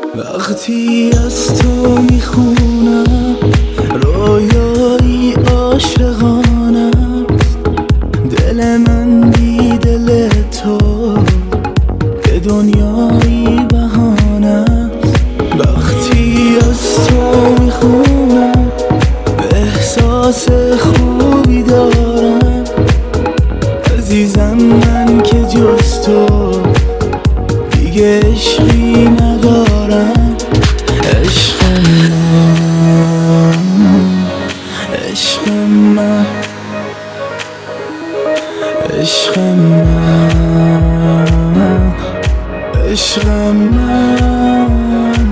وقتی از تو میخونم رویایی عاشقانه است، دل من بی دل تو به دنیایی بهانه است. وقتی از تو میخونم احساس خوبی دارم، عزیزم من که جز تو دیگه عشقی ندارم. عشق من، عشق من، عشق من، عشق من.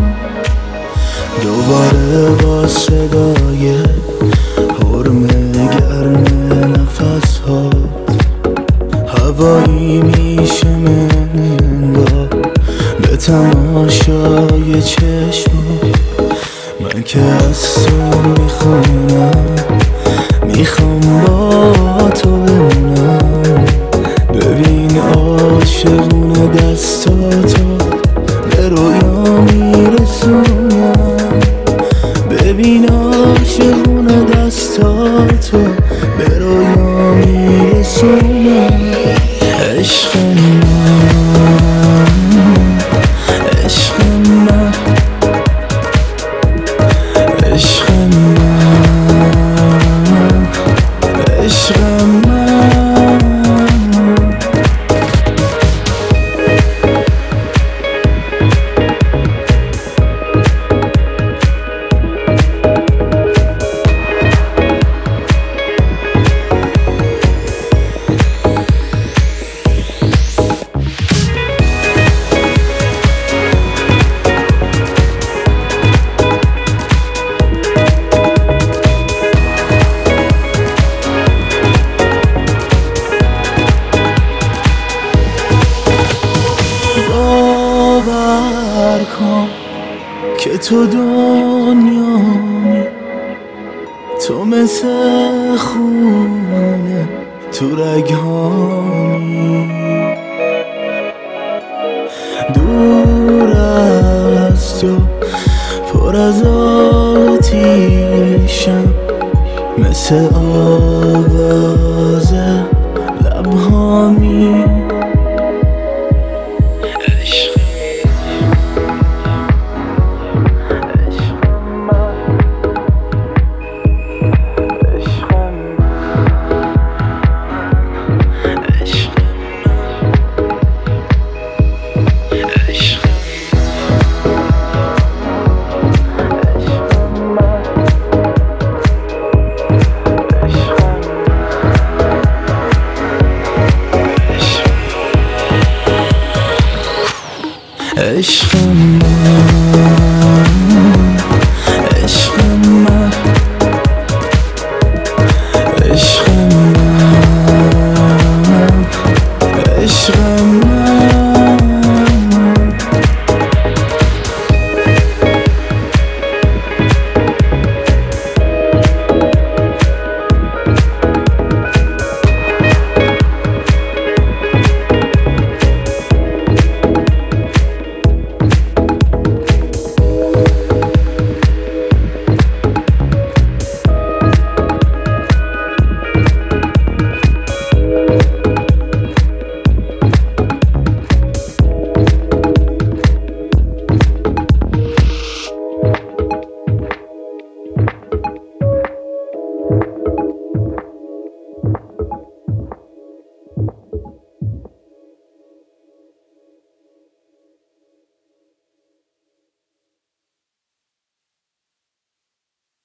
دوباره با صدای حرم گرم نفس هات هوایی میشه من به تماشای چشمات. من که از تو میخونم، میخوام با تو بمونم. ببین عاشقونه دستاتو به رویا میرسونم. ببین عاشقونه دستاتو به رویا میرسونم. عشق من، عشق من، عشق من، عشق من. باور کن که تو دنیامی، تو مثل خونه تو رگهامی. دور از تو پر از آتیشم، مثل آواز لبهامی. عشق من.